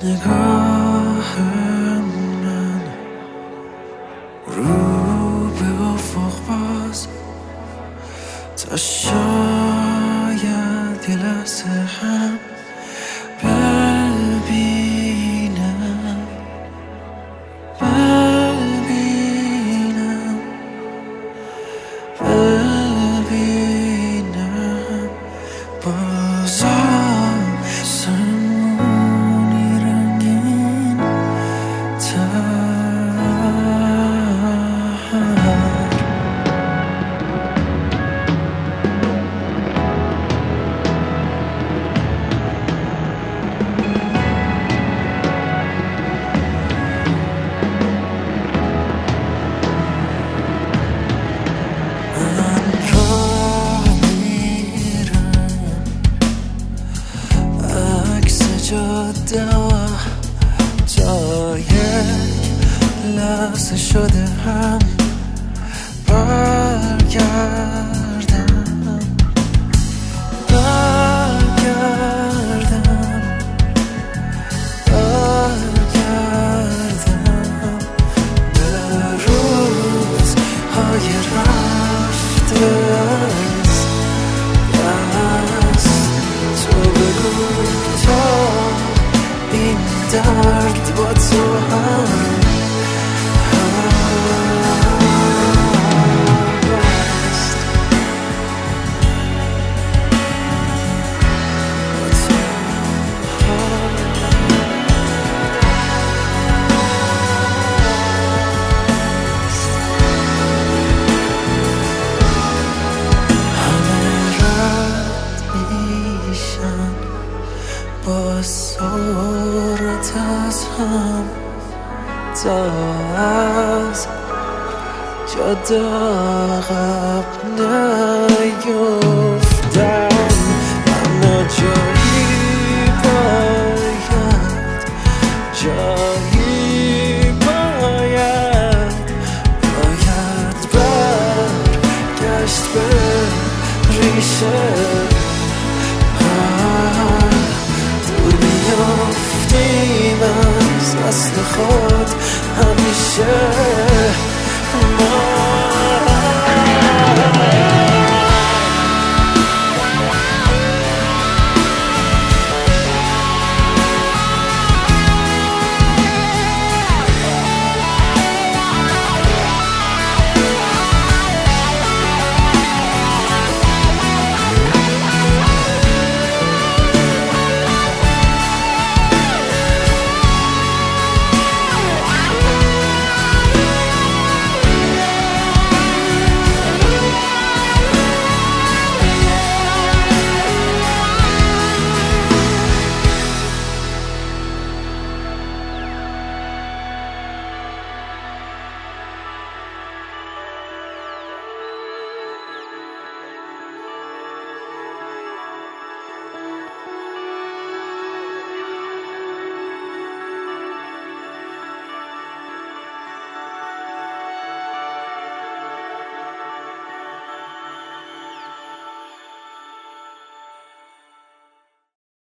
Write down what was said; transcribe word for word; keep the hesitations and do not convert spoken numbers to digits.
نگاه من رو به افق باز تا شاید یه لحظه هم ببینم ببینم ببینم باز آسمونی رنگین تر. من راه میرم عکس جاده تا یک لحظه شده هم برگردم برگردم برگردم به روزهای رفته از دست. تو بگو تا این درد با تو هم هست. با تو هست. همه رد میشن با صورت از هم تا از جاده عقب نیفتم. اما جایی باید جایی باید باید برگشت به ریشه. دور میافتیم از اصل خود همیشه.